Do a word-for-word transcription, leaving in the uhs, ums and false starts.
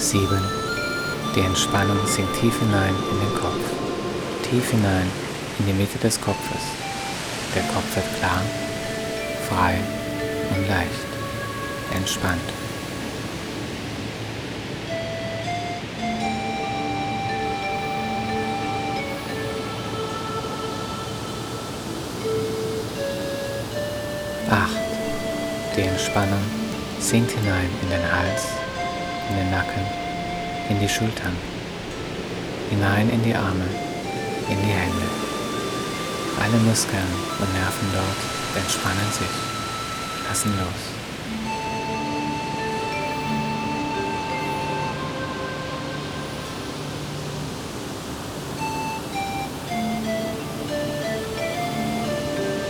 sieben. Die Entspannung sinkt tief hinein in den Kopf, tief hinein in die Mitte des Kopfes. Der Kopf wird klar, frei und leicht, entspannt. acht. Die Entspannung sinkt hinein in den Hals, in den Nacken, in die Schultern, hinein in die Arme, in die Hände. Alle Muskeln und Nerven dort entspannen sich, lassen los.